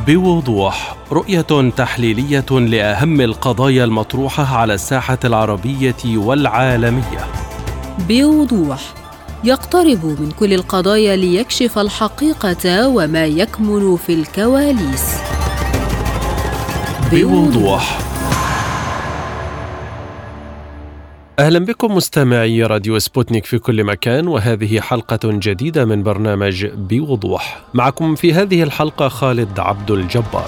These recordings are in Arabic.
بوضوح، رؤية تحليلية لأهم القضايا المطروحة على الساحة العربية والعالمية. بوضوح، يقترب من كل القضايا ليكشف الحقيقة وما يكمن في الكواليس. بوضوح. أهلا بكم مستمعي راديو سبوتنيك في كل مكان، وهذه حلقة جديدة من برنامج بوضوح. معكم في هذه الحلقة خالد عبد الجبار.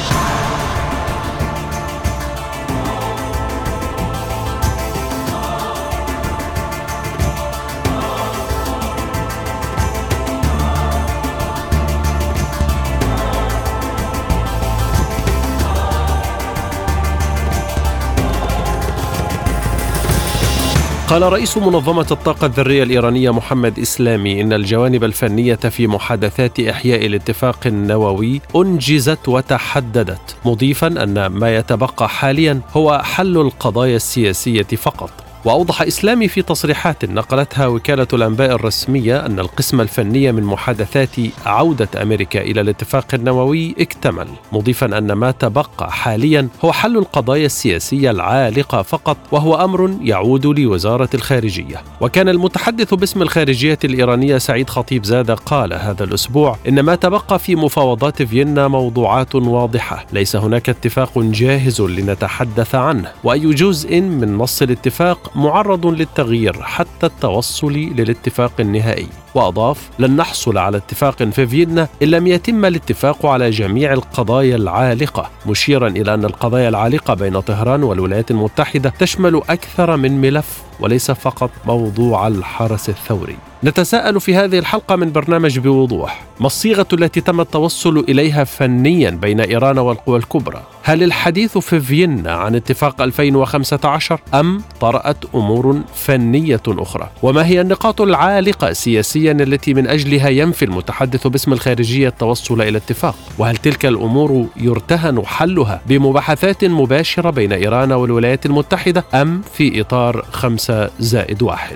قال رئيس منظمة الطاقة الذرية الإيرانية محمد إسلامي إن الجوانب الفنية في محادثات إحياء الاتفاق النووي أنجزت وتحددت، مضيفا أن ما يتبقى حاليا هو حل القضايا السياسية فقط. وأوضح إسلامي في تصريحات نقلتها وكالة الأنباء الرسمية أن القسم الفني من محادثات عودة أمريكا إلى الاتفاق النووي اكتمل، مضيفا أن ما تبقى حاليا هو حل القضايا السياسية العالقة فقط، وهو أمر يعود لوزارة الخارجية. وكان المتحدث باسم الخارجية الإيرانية سعيد خطيبزادة قال هذا الأسبوع إن ما تبقى في مفاوضات فيينا موضوعات واضحة، ليس هناك اتفاق جاهز لنتحدث عنه، وأي جزء من نص الاتفاق معرض للتغيير حتى التوصل للاتفاق النهائي. وأضاف: لن نحصل على اتفاق في فيينا إن لم يتم الاتفاق على جميع القضايا العالقة، مشيرا إلى أن القضايا العالقة بين طهران والولايات المتحدة تشمل أكثر من ملف وليس فقط موضوع الحرس الثوري. نتساءل في هذه الحلقة من برنامج بوضوح: ما الصيغة التي تم التوصل إليها فنيا بين إيران والقوى الكبرى؟ هل الحديث في فيينا عن اتفاق 2015 أم طرأت أمور فنية أخرى؟ وما هي النقاط العالقة سياسيا التي من أجلها ينفي المتحدث باسم الخارجية التوصل إلى اتفاق؟ وهل تلك الأمور يرتهن حلها بمباحثات مباشرة بين إيران والولايات المتحدة أم في إطار 5+1؟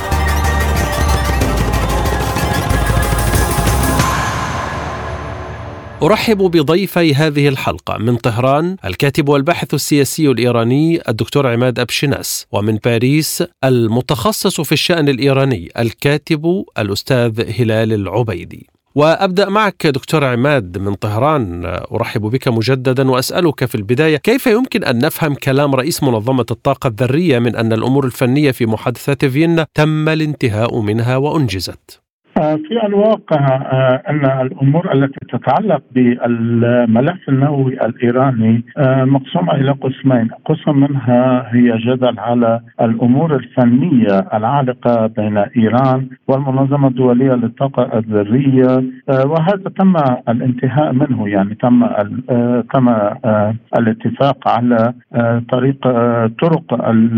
أرحب بضيفي هذه الحلقة: من طهران الكاتب والباحث السياسي الإيراني الدكتور عماد أبشناس، ومن باريس المتخصص في الشأن الإيراني الكاتب الأستاذ هلال العبيدي. وأبدأ معك دكتور عماد من طهران. أرحب بك مجددا وأسألك في البداية: كيف يمكن أن نفهم كلام رئيس منظمة الطاقة الذرية من أن الأمور الفنية في محادثات فيينا تم الانتهاء منها وأنجزت؟ في الواقع أن الأمور التي تتعلق بالملف النووي الإيراني مقسومة إلى قسمين. قسم منها هي جدل على الأمور الفنية العالقة بين إيران والمنظمة الدولية للطاقة الذرية، وهذا تم الانتهاء منه، يعني تم الاتفاق على طرق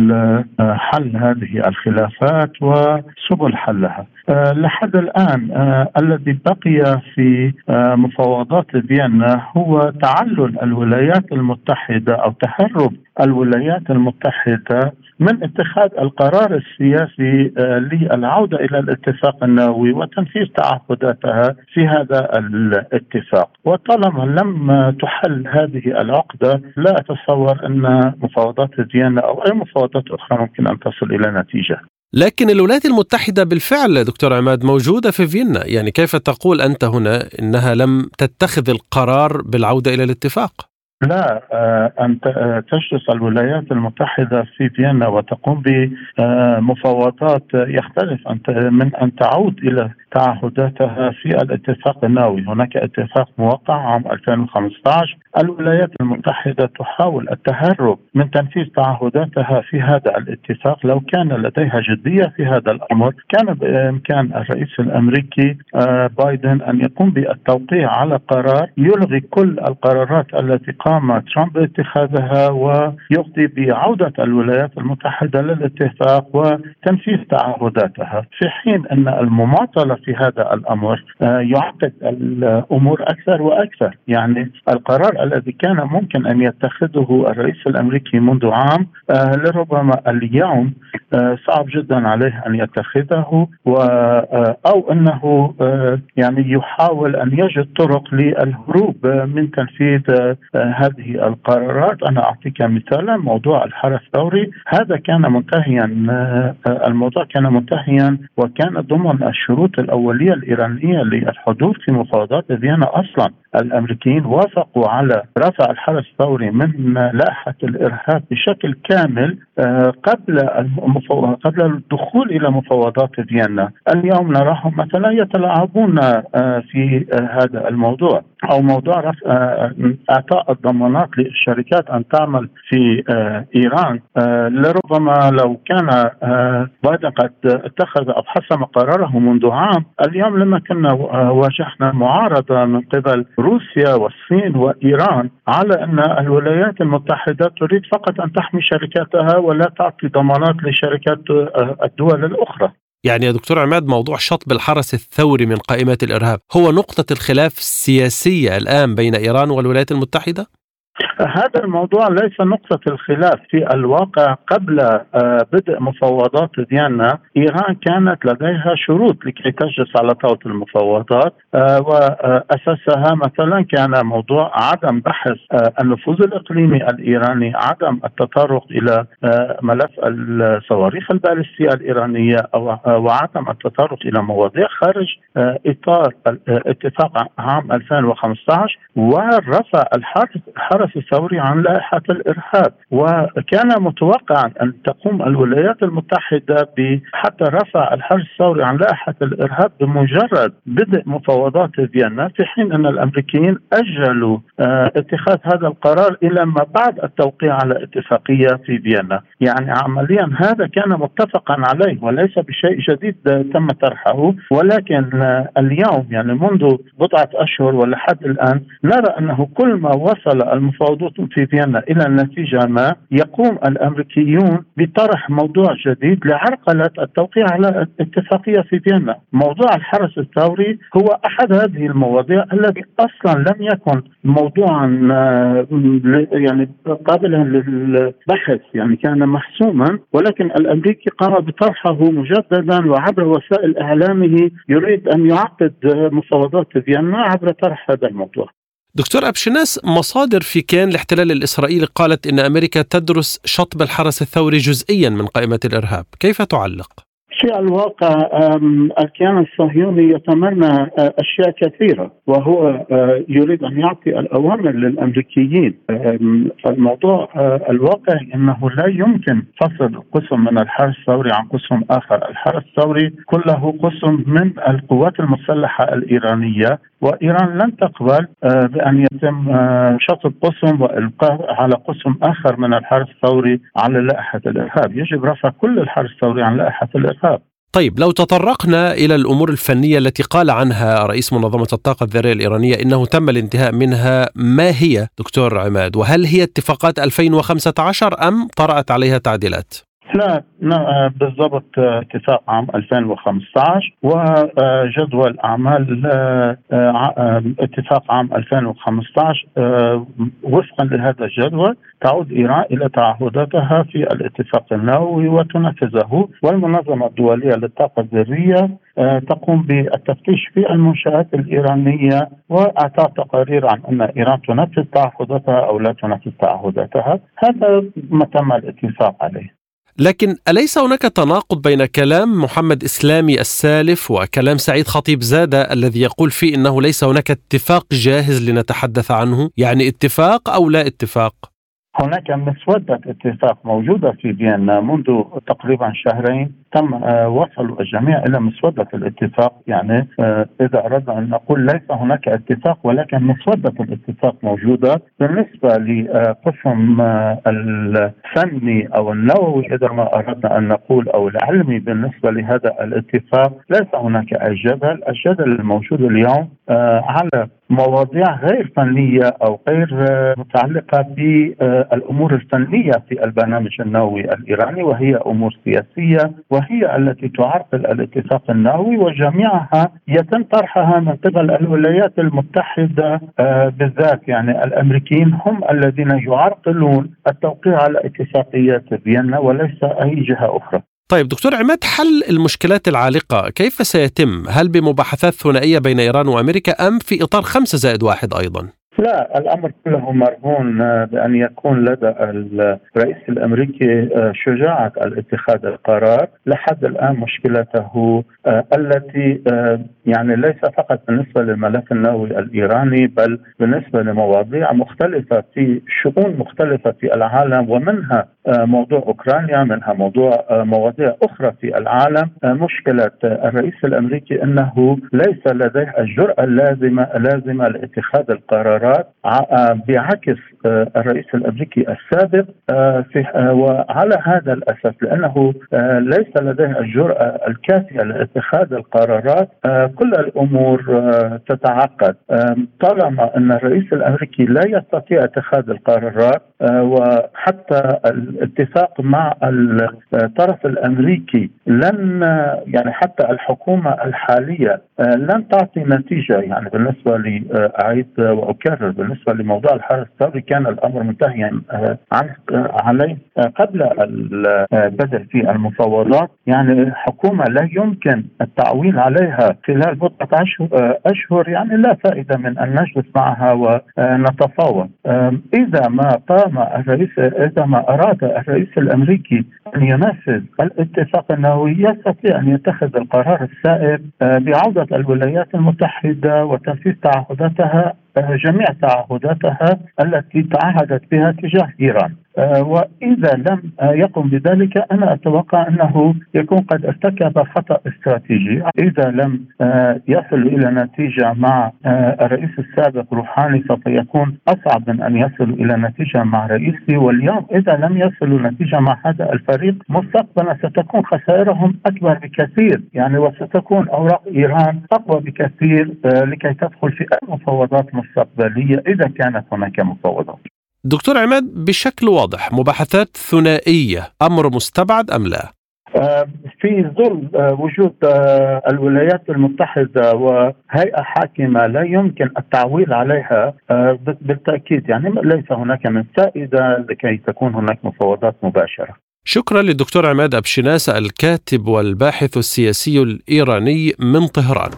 حل هذه الخلافات وسبل حلها. لحد الآن الذي بقي في مفاوضات فيينا هو تعلل الولايات المتحدة أو تهرب الولايات المتحدة من اتخاذ القرار السياسي للعودة إلى الاتفاق النووي وتنفيذ تعهداتها في هذا الاتفاق. وطالما لم تحل هذه العقدة لا أتصور أن مفاوضات فيينا أو أي مفاوضات أخرى ممكن أن تصل إلى نتيجة. لكن الولايات المتحدة بالفعل دكتور عماد موجودة في فيينا، يعني كيف تقول أنت هنا إنها لم تتخذ القرار بالعودة إلى الاتفاق؟ لا، أن تجلس الولايات المتحدة في فيينا وتقوم بمفاوضات يختلف من أن تعود إلى تعهداتها في الاتفاق النووي. هناك اتفاق موقع عام 2015. الولايات المتحدة تحاول التهرب من تنفيذ تعهداتها في هذا الاتفاق. لو كان لديها جدية في هذا الأمر كان بإمكان الرئيس الأمريكي بايدن أن يقوم بالتوقيع على قرار يلغي كل القرارات التي قام ترامب باتخاذها ويقضي بعودة الولايات المتحدة للاتفاق وتنفيذ تعهداتها، في حين أن المماطلة في هذا الأمر يعقد الأمور أكثر وأكثر. يعني القرار الذي كان ممكن أن يتخذه الرئيس الأمريكي منذ عام لربما اليوم صعب جدا عليه أن يتخذه، أو أنه يعني يحاول أن يجد طرق للهروب من تنفيذ هذه القرارات. أنا أعطيك مثالا، موضوع الحرس الثوري هذا كان منتهيا، الموضوع كان منتهيا وكان ضمن الشروط الأولية الإيرانية للحضور في مفاوضات فيينا. أصلا الأمريكيين وافقوا على رفع الحرس الثوري من لائحة الإرهاب بشكل كامل قبل الدخول إلى مفاوضات فيينا. اليوم نراهم مثلا يتلاعبون في هذا الموضوع، أو موضوع إعطاء الضمانات للشركات أن تعمل في إيران. لربما لو كان بايدن قد اتخذ أو حسم قراره منذ عام، اليوم لما كنا واجهنا معارضة من قبل روسيا والصين وإيران على أن الولايات المتحدة تريد فقط أن تحمي شركاتها ولا تعطي ضمانات لشركات الدول الأخرى. يعني يا دكتور عماد، موضوع شطب الحرس الثوري من قائمات الإرهاب هو نقطة الخلاف السياسية الآن بين إيران والولايات المتحدة؟ هذا الموضوع ليس نقطة الخلاف. في الواقع قبل بدء مفاوضات فيينا إيران كانت لديها شروط لكي تجلس على طاولة المفاوضات، وأساسها مثلا كان موضوع عدم بحث النفوذ الإقليمي الإيراني، عدم التطرق إلى ملف الصواريخ البالستية الإيرانية، وعدم التطرق إلى مواضيع خارج إطار اتفاق عام 2015، ورفع الحرس الثوري عن لائحة الإرهاب. وكان متوقعا أن تقوم الولايات المتحدة حتى رفع الحرس الثوري عن لائحة الإرهاب بمجرد بدء مفاوضات فيينا، في حين أن الأمريكيين أجلوا اتخاذ هذا القرار إلى ما بعد التوقيع على اتفاقية في فيينا. يعني عمليا هذا كان متفقا عليه وليس بشيء جديد تم طرحه، ولكن اليوم يعني منذ بضعة أشهر ولحد الآن نرى أنه كل ما وصل المفاوضات في فيينا إلى النتيجة ما يقوم الأمريكيون بطرح موضوع جديد لعرقلة التوقيع على اتفاقية في فيينا. موضوع الحرس الثوري هو أحد هذه المواضيع التي أصلا لم يكن موضوعا يعني قابلا للبحث، يعني كان محسوما، ولكن الأمريكي قام بطرحه مجددا وعبر وسائل إعلامه يريد أن يعقد مفاوضات فيينا عبر طرح هذا الموضوع. دكتور أبشناس، مصادر في كيان الاحتلال الإسرائيلي قالت إن أمريكا تدرس شطب الحرس الثوري جزئيا من قائمة الإرهاب، كيف تعلق؟ في الواقع الكيان الصهيوني يتمنى أشياء كثيرة، وهو يريد أن يعطي الأوامر للأمريكيين. الموضوع الواقع أنه لا يمكن فصل قسم من الحرس الثوري عن قسم آخر. الحرس الثوري كله قسم من القوات المسلحة الإيرانية، وإيران لن تقبل بأن يتم شطب قسم وإلقاء على قسم آخر من الحرس الثوري على لائحة الإرهاب. يجب رفع كل الحرس الثوري عن لائحة الإرهاب. طيب، لو تطرقنا إلى الأمور الفنية التي قال عنها رئيس منظمة الطاقة الذرية الإيرانية إنه تم الانتهاء منها، ما هي دكتور عماد؟ وهل هي اتفاقات 2015 أم طرأت عليها تعديلات؟ لا بالضبط اتفاق عام 2015 وجدول أعمال اتفاق عام 2015. وفقا لهذا الجدول تعود إيران إلى تعهداتها في الاتفاق النووي وتنفذه، والمنظمة الدولية للطاقة الذرية تقوم بالتفتيش في المنشآت الإيرانية وإعطاء تقارير عن أن إيران تنفذ تعهداتها أو لا تنفذ تعهداتها. هذا ما تم الاتفاق عليه. لكن أليس هناك تناقض بين كلام محمد إسلامي السالف وكلام سعيد خطيب زادة الذي يقول فيه إنه ليس هناك اتفاق جاهز لنتحدث عنه؟ يعني اتفاق أو لا اتفاق؟ هناك مسودة اتفاق موجودة في فيينا منذ تقريبا شهرين، تم وصلوا الجميع إلى مسودة الاتفاق. يعني إذا أردنا أن نقول ليس هناك اتفاق ولكن مسودة الاتفاق موجودة. بالنسبة لقسم الفني أو النووي إذا ما أردنا أن نقول أو العلمي بالنسبة لهذا الاتفاق ليس هناك أي جدل. الجدل الموجود اليوم على مواضيع غير فنية أو غير متعلقة بالأمور الفنية في البرنامج النووي الإيراني، وهي أمور سياسية، وهي التي تعرقل الاتفاق النووي، وجميعها يتم طرحها من قبل الولايات المتحدة بالذات. يعني الأمريكيين هم الذين يعرقلون التوقيع على اتفاقيات فيينا وليس أي جهة أخرى. طيب دكتور عماد، حل المشكلات العالقة كيف سيتم؟ هل بمباحثات ثنائية بين إيران وأمريكا أم في إطار 5+1 أيضا؟ لا، الأمر كله مرهون بأن يكون لدى الرئيس الأمريكي شجاعة الاتخاذ القرار. لحد الآن مشكلته التي يعني ليس فقط بالنسبة للملف النووي الإيراني، بل بالنسبة لمواضيع مختلفة في شؤون مختلفة في العالم، ومنها موضوع أوكرانيا، منها مواضيع أخرى في العالم. مشكلة الرئيس الأمريكي أنه ليس لديه الجرأة اللازمة لاتخاذ القرارات، بعكس الرئيس الأمريكي السابق. وعلى هذا الأساس، لأنه ليس لديه الجرأة الكافية لاتخاذ القرارات، كل الأمور تتعقد. طالما أن الرئيس الأمريكي لا يستطيع اتخاذ القرارات، وحتى الاتفاق مع الطرف الأمريكي لن يعني حتى الحكومة الحالية لن تعطي نتيجة. يعني بالنسبة لي أعيد وأكرر، بالنسبة لموضوع الحرس الثوري كان الأمر منتهيا عليه قبل البدء في المفاوضات. يعني حكومة لا يمكن التعويل عليها خلال بضعة أشهر، يعني لا فائدة من أن نجلس معها ونتفاوض. إذا ما أراد الرئيس الأمريكي أن ينفذ الاتفاق النووي، يستطيع أن يتخذ القرار السائر بعودة الولايات المتحدة وتنفيذ تعهداتها، جميع تعهداتها التي تعهدت بها تجاه إيران. وإذا لم يقم بذلك، أنا أتوقع أنه يكون قد ارتكب خطأ استراتيجي. إذا لم يصل إلى نتيجة مع الرئيس السابق روحاني، سوف يكون أصعب من أن يصل إلى نتيجة مع رئيسي. واليوم إذا لم يصلوا نتيجة مع هذا الفريق، مستقبلا ستكون خسائرهم أكبر بكثير، يعني وستكون أوراق إيران أقوى بكثير لكي تدخل في أي مفاوضات مستقبلية إذا كانت هناك مفاوضات. دكتور عماد، بشكل واضح مباحثات ثنائية أمر مستبعد أم لا؟ في ظل وجود الولايات المتحدة وهيئة حاكمة لا يمكن التعويل عليها، بالتأكيد يعني ليس هناك من فائدة لكي تكون هناك مفاوضات مباشرة. شكرا للدكتور عماد أبشناس، الكاتب والباحث السياسي الإيراني من طهران.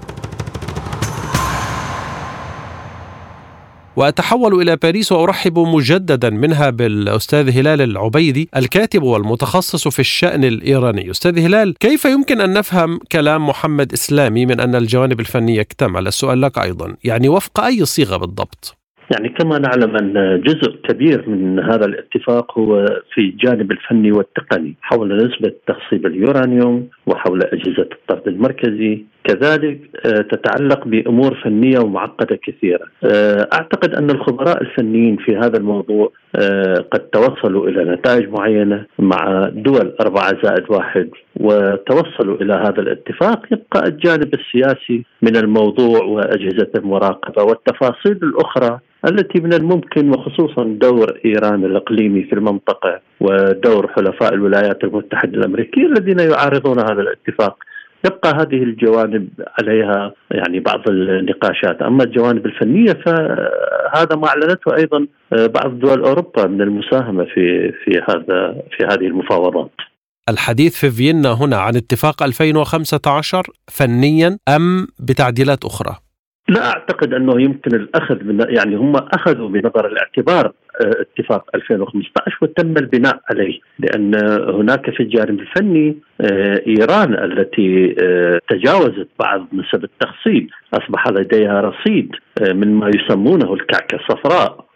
وأتحول إلى باريس وأرحب مجددا منها بالأستاذ هلال العبيدي، الكاتب والمتخصص في الشأن الإيراني. أستاذ هلال، كيف يمكن أن نفهم كلام محمد إسلامي من أن الجوانب الفنية اكتمل؟ السؤال لك أيضا، يعني وفق أي صيغة بالضبط؟ يعني كما نعلم أن جزء كبير من هذا الاتفاق هو في الجانب الفني والتقني حول نسبة تخصيب اليورانيوم وحول أجهزة الطرد المركزي، كذلك تتعلق بأمور فنية ومعقدة كثيرة. أعتقد أن الخبراء الفنيين في هذا الموضوع قد توصلوا إلى نتائج معينة مع دول 4+1 وتوصلوا إلى هذا الاتفاق. يبقى الجانب السياسي من الموضوع وأجهزة المراقبة والتفاصيل الأخرى التي من الممكن، وخصوصا دور إيران الإقليمي في المنطقة ودور حلفاء الولايات المتحدة الأمريكية الذين يعارضون هذا الاتفاق. يبقى هذه الجوانب عليها يعني بعض النقاشات. أما الجوانب الفنية فهذا ما أعلنته أيضا بعض دول أوروبا من المساهمة في هذه المفاوضات. الحديث في فيينا هنا عن اتفاق 2015 فنيا أم بتعديلات أخرى؟ لا أعتقد أنه يمكن الأخذ يعني هم أخذوا بنظر الاعتبار اتفاق 2015 وتم البناء عليه، لأن هناك في الجانب الفني إيران التي تجاوزت بعض نسب التخصيب أصبح لديها رصيد من ما يسمونه الكعكة الصفراء،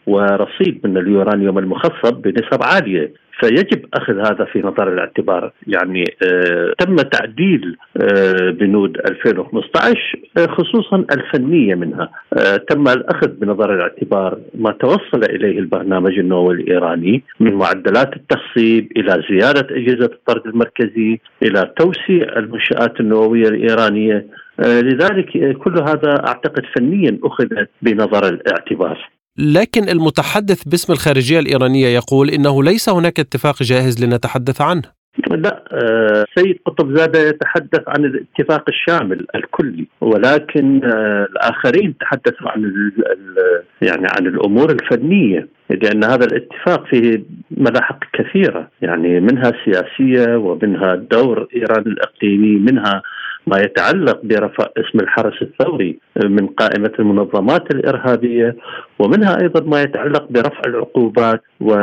ورصيد من اليورانيوم المخصب بنسب عالية، فيجب أخذ هذا في نظر الاعتبار. يعني تم تعديل بنود 2015 خصوصا الفنية منها، تم الأخذ بنظر الاعتبار ما توصل إليه البرنامج النووي الإيراني من معدلات التخصيب إلى زيادة أجهزة الطرد المركزي إلى توسيع المنشآت النووية الإيرانية. لذلك كل هذا أعتقد فنيا أخذ بنظر الاعتبار. لكن المتحدث باسم الخارجية الإيرانية يقول إنه ليس هناك اتفاق جاهز لنتحدث عنه. لا، سيد قطبزادة يتحدث عن الاتفاق الشامل الكلي، ولكن الآخرين تحدثوا عن الأمور الفنية، لأن هذا الاتفاق فيه ملاحق كثيرة، يعني منها سياسية ومنها دور إيران الإقليمي، منها ما يتعلق برفع اسم الحرس الثوري من قائمة المنظمات الإرهابية، ومنها أيضا ما يتعلق برفع العقوبات،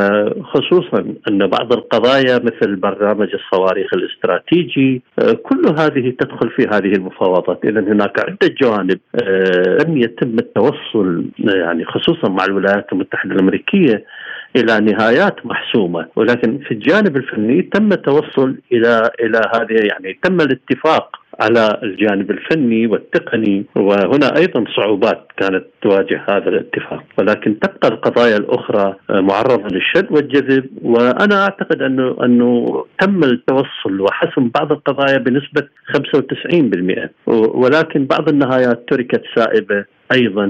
وخصوصا أن بعض القضايا مثل برنامج الصواريخ الاستراتيجي كل هذه تدخل في هذه المفاوضات. إذن هناك عدة جوانب لم يتم التوصل يعني خصوصا مع الولايات المتحدة الأمريكية إلى نهايات محسومة، ولكن في الجانب الفني تم التوصل إلى هذه، يعني تم الاتفاق على الجانب الفني والتقني، وهنا أيضا صعوبات كانت تواجه هذا الاتفاق، ولكن تبقى القضايا الأخرى معرضة للشد والجذب. وأنا أعتقد أنه تم التوصل وحسم بعض القضايا بنسبة 95%، ولكن بعض النهايات تركت سائبة أيضا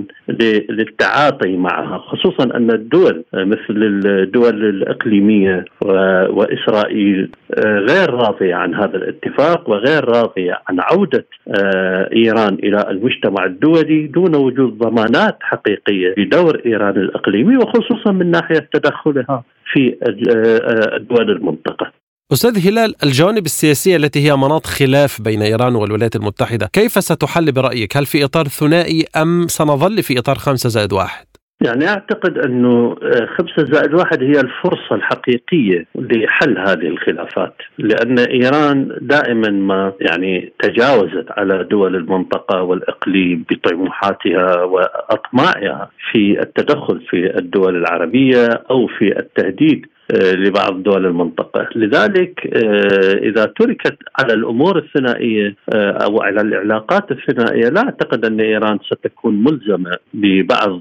للتعاطي معها، خصوصا أن الدول مثل الدول الإقليمية وإسرائيل غير راضية عن هذا الاتفاق، وغير راضية عن عودة إيران إلى المجتمع الدولي دون وجود ضمانات حقيقية بدور إيران الإقليمي، وخصوصا من ناحية تدخلها في الدول المنطقة. أستاذ هلال، الجوانب السياسية التي هي مناط خلاف بين إيران والولايات المتحدة كيف ستحل برأيك؟ هل في إطار ثنائي أم سنظل في إطار 5+1؟ يعني أعتقد أنه 5+1 هي الفرصة الحقيقية لحل هذه الخلافات، لأن إيران دائما ما يعني تجاوزت على دول المنطقة والإقليم بطموحاتها وأطماعها في التدخل في الدول العربية أو في التهديد لبعض دول المنطقة. لذلك إذا تركت على الأمور الثنائية أو على العلاقات الثنائية، لا أعتقد أن إيران ستكون ملزمة ببعض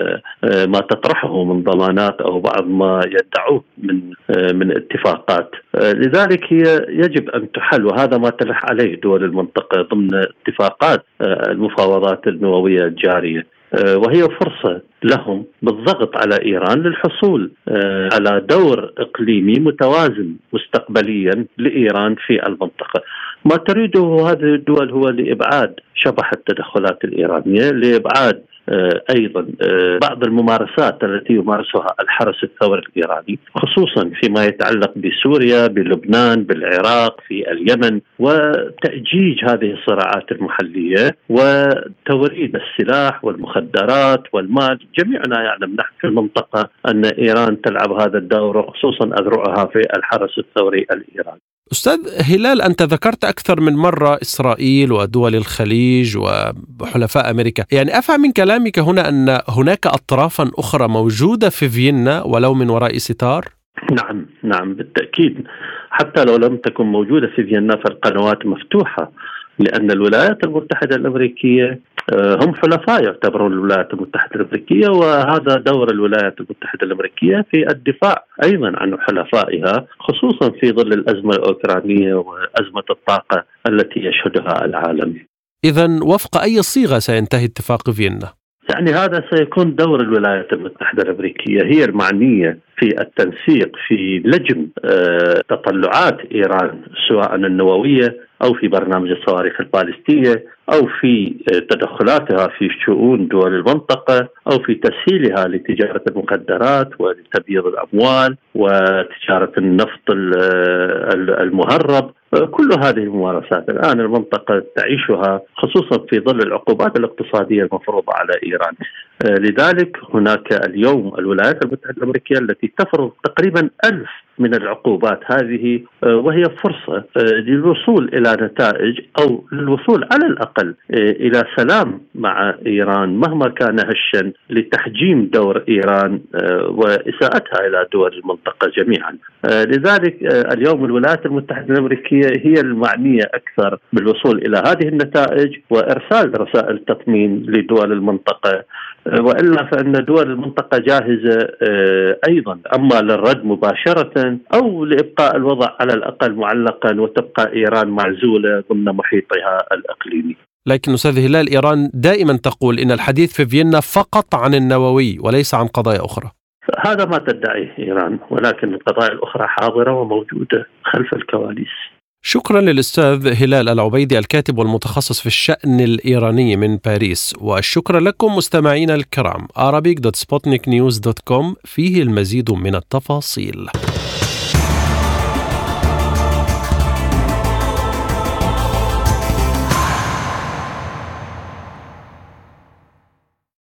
ما تطرحه من ضمانات أو بعض ما يدعوه من اتفاقات. لذلك هي يجب أن تحل، وهذا ما تلح عليه دول المنطقة ضمن اتفاقات المفاوضات النووية الجارية، وهي فرصة لهم بالضغط على إيران للحصول على دور إقليمي متوازن مستقبليا لإيران في المنطقة. ما تريده هذه الدول هو لإبعاد شبح التدخلات الإيرانية، لإبعاد أيضا بعض الممارسات التي يمارسها الحرس الثوري الإيراني، خصوصا فيما يتعلق بسوريا، بلبنان، بالعراق، في اليمن، وتأجيج هذه الصراعات المحلية وتوريد السلاح والمخدرات والمال. جميعنا يعلم نحن في المنطقة أن إيران تلعب هذا الدور، وخصوصا أذرعها في الحرس الثوري الإيراني. أستاذ هلال، أنت ذكرت أكثر من مرة إسرائيل ودول الخليج وحلفاء أمريكا، يعني أفهم من كلامك هنا أن هناك أطرافا أخرى موجودة في فيينا ولو من وراء ستار؟ نعم بالتأكيد، حتى لو لم تكن موجودة في فيينا فالقنوات مفتوحة، لأن الولايات المتحدة الأمريكية هم حلفاء يعتبرون الولايات المتحدة الأمريكية، وهذا دور الولايات المتحدة الأمريكية في الدفاع أيضا عن حلفائها، خصوصا في ظل الأزمة الأوكرانية وأزمة الطاقة التي يشهدها العالم. إذن وفق أي صيغة سينتهي اتفاق فيينا؟ يعني هذا سيكون دور الولايات المتحدة الأمريكية، هي المعنية في التنسيق في لجم تطلعات إيران سواء النووية أو في برنامج الصواريخ البالستية أو في تدخلاتها في شؤون دول المنطقة أو في تسهيلها لتجارة المخدرات ولتبييض الأموال وتجارة النفط المهرب. كل هذه الممارسات الآن المنطقة تعيشها، خصوصا في ظل العقوبات الاقتصادية المفروضة على إيران. لذلك هناك اليوم الولايات المتحدة الأمريكية التي تفرض تقريبا 1000 من العقوبات هذه، وهي فرصة للوصول إلى نتائج أو للوصول على الأقل إلى سلام مع إيران مهما كان هشا، لتحجيم دور إيران وإساءتها إلى دول المنطقة جميعا. لذلك اليوم الولايات المتحدة الأمريكية هي المعنية أكثر بالوصول إلى هذه النتائج وإرسال رسائل تطمين لدول المنطقة، وإلا فإن دول المنطقة جاهزة أيضا أما للرد مباشرة أو لإبقاء الوضع على الأقل معلقا وتبقى إيران معزولة ضمن محيطها الإقليمي. لكن أستاذ هلال، إيران دائما تقول إن الحديث في فيينا فقط عن النووي وليس عن قضايا أخرى. هذا ما تدعيه إيران، ولكن القضايا الأخرى حاضرة وموجودة خلف الكواليس. شكرا للأستاذ هلال العبيدي الكاتب والمتخصص في الشأن الإيراني من باريس، والشكر لكم مستمعينا الكرام. Arabic.sputniknews.com فيه المزيد من التفاصيل.